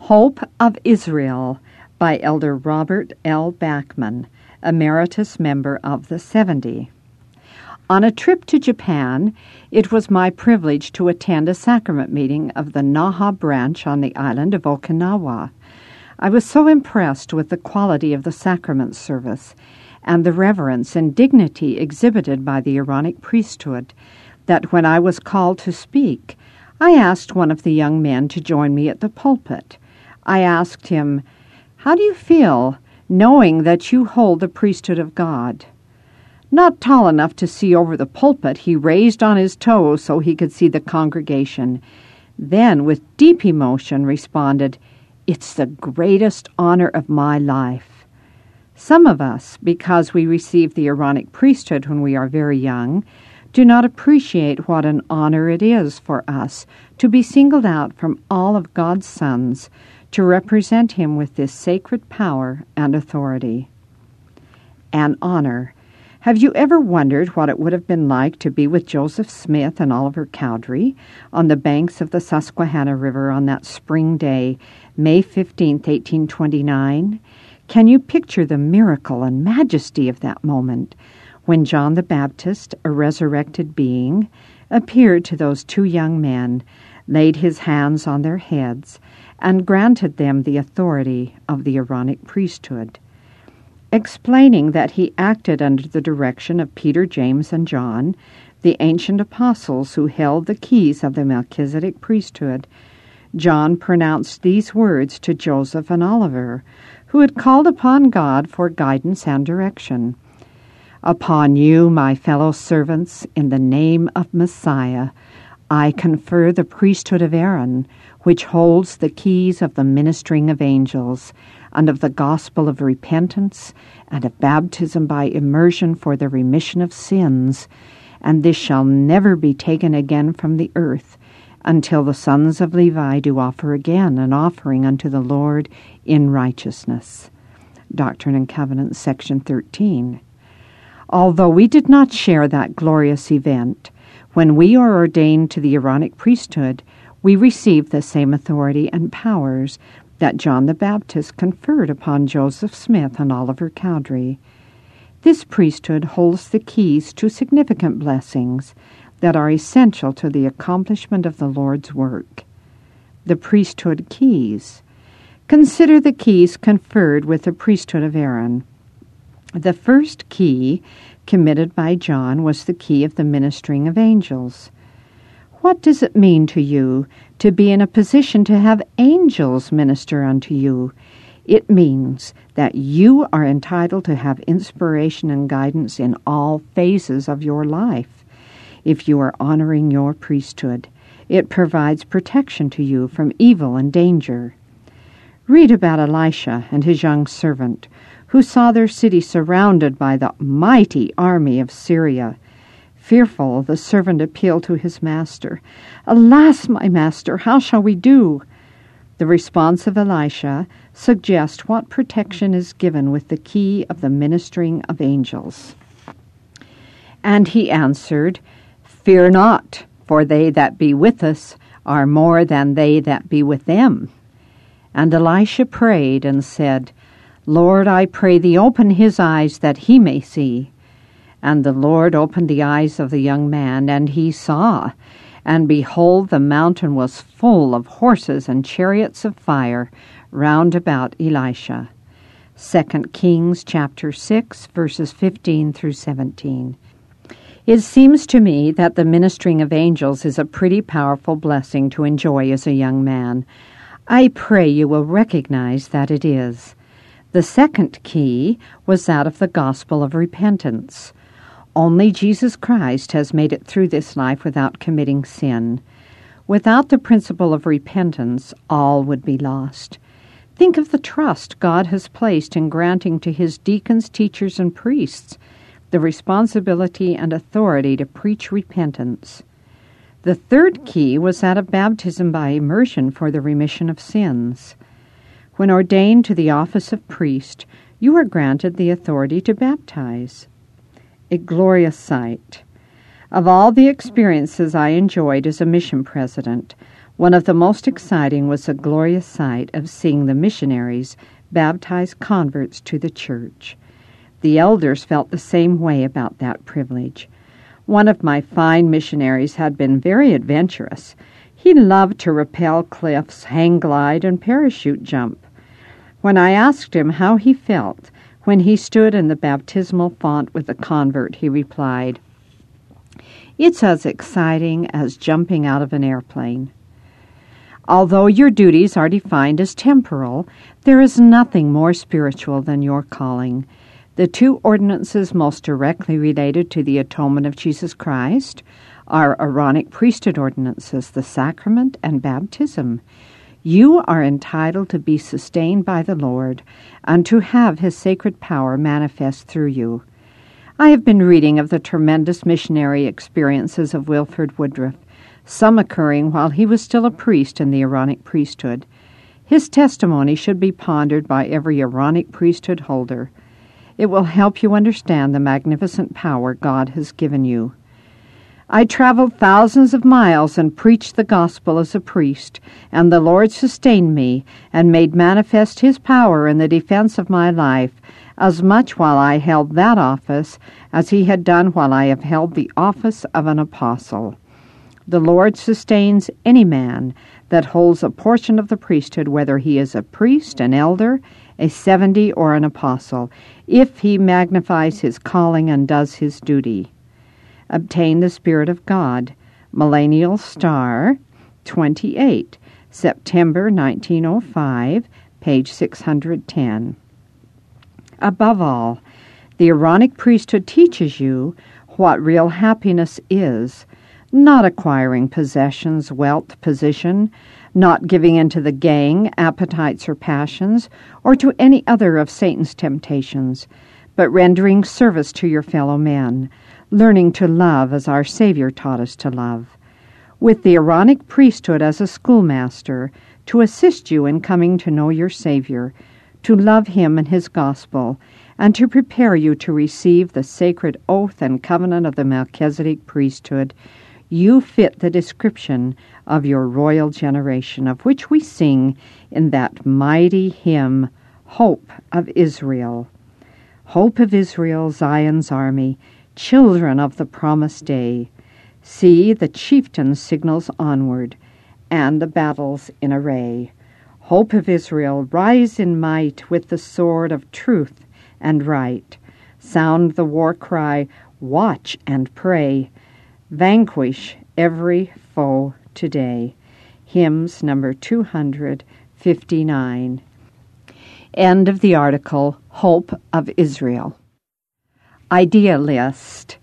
Hope of Israel by Elder Robert L. Bachman, Emeritus Member of the 70. On a trip to Japan, it was my privilege to attend a sacrament meeting of the Naha branch on the island of Okinawa. I was so impressed with the quality of the sacrament service and the reverence and dignity exhibited by the Aaronic priesthood that when I was called to speak, I asked one of the young men to join me at the pulpit. I asked him, "How do you feel knowing that you hold the priesthood of God?" Not tall enough to see over the pulpit, he raised on his toes so he could see the congregation. Then, with deep emotion, responded, "It's the greatest honor of my life." Some of us, because we received the Aaronic priesthood when we are very young, do not appreciate what an honor it is for us to be singled out from all of God's sons to represent Him with this sacred power and authority. An honor. Have you ever wondered what it would have been like to be with Joseph Smith and Oliver Cowdery on the banks of the Susquehanna River on that spring day, May 15th, 1829? Can you picture the miracle and majesty of that moment when John the Baptist, a resurrected being, appeared to those two young men, laid his hands on their heads, and granted them the authority of the Aaronic priesthood, explaining that he acted under the direction of Peter, James, and John, the ancient apostles who held the keys of the Melchizedek priesthood. John pronounced these words to Joseph and Oliver, who had called upon God for guidance and direction. "Upon you, my fellow servants, in the name of Messiah, I confer the priesthood of Aaron, which holds the keys of the ministering of angels, and of the gospel of repentance, and of baptism by immersion for the remission of sins, and this shall never be taken again from the earth, until the sons of Levi do offer again an offering unto the Lord in righteousness." Doctrine and Covenants, section 13. Although we did not share that glorious event, when we are ordained to the Aaronic priesthood, we receive the same authority and powers that John the Baptist conferred upon Joseph Smith and Oliver Cowdery. This priesthood holds the keys to significant blessings that are essential to the accomplishment of the Lord's work. The priesthood keys. Consider the keys conferred with the priesthood of Aaron. The first key committed by John was the key of the ministering of angels. What does it mean to you to be in a position to have angels minister unto you? It means that you are entitled to have inspiration and guidance in all phases of your life. If you are honoring your priesthood, it provides protection to you from evil and danger. Read about Elisha and his young servant, who saw their city surrounded by the mighty army of Syria. Fearful, the servant appealed to his master. "Alas, my master, how shall we do?" The response of Elisha suggests what protection is given with the key of the ministering of angels. And he answered, "Fear not, for they that be with us are more than they that be with them." And Elisha prayed and said, "Lord, I pray thee, open his eyes that he may see." And the Lord opened the eyes of the young man, and he saw. And behold, the mountain was full of horses and chariots of fire round about Elisha. 2 Kings chapter 6, verses 15 through 17. It seems to me that the ministering of angels is a pretty powerful blessing to enjoy as a young man. I pray you will recognize that it is. The second key was that of the gospel of repentance. Only Jesus Christ has made it through this life without committing sin. Without the principle of repentance, all would be lost. Think of the trust God has placed in granting to His deacons, teachers, and priests the responsibility and authority to preach repentance. The third key was that of baptism by immersion for the remission of sins. When ordained to the office of priest, you are granted the authority to baptize. A glorious sight. Of all the experiences I enjoyed as a mission president, one of the most exciting was the glorious sight of seeing the missionaries baptize converts to the church. The elders felt the same way about that privilege. One of my fine missionaries had been very adventurous. He loved to rappel cliffs, hang glide, and parachute jump. When I asked him how he felt when he stood in the baptismal font with a convert, he replied, "It's as exciting as jumping out of an airplane." Although your duties are defined as temporal, there is nothing more spiritual than your calling. The two ordinances most directly related to the atonement of Jesus Christ are Aaronic priesthood ordinances, the sacrament and baptism. You are entitled to be sustained by the Lord and to have His sacred power manifest through you. I have been reading of the tremendous missionary experiences of Wilford Woodruff, some occurring while he was still a priest in the Aaronic priesthood. His testimony should be pondered by every Aaronic priesthood holder. It will help you understand the magnificent power God has given you. I traveled thousands of miles and preached the gospel as a priest, and the Lord sustained me and made manifest His power in the defense of my life, as much while I held that office as He had done while I have held the office of an apostle. The Lord sustains any man that holds a portion of the priesthood, whether he is a priest, an elder, a 70, or an apostle, if he magnifies his calling and does his duty. Obtain the Spirit of God. Millennial Star, 28, September 1905, page 610. Above all, the Aaronic priesthood teaches you what real happiness is, not acquiring possessions, wealth, position, not giving in to the gang, appetites, or passions, or to any other of Satan's temptations, but rendering service to your fellow men, learning to love as our Savior taught us to love. With the Aaronic priesthood as a schoolmaster, to assist you in coming to know your Savior, to love Him and His gospel, and to prepare you to receive the sacred oath and covenant of the Melchizedek priesthood, you fit the description of your royal generation, of which we sing in that mighty hymn, Hope of Israel. Hope of Israel, Zion's army, children of the promised day. See the chieftain signals onward, and the battles in array. Hope of Israel, rise in might with the sword of truth and right. Sound the war cry, watch and pray. Vanquish every foe today. Hymns number 259. End of the article, Hope of Israel. Idea list.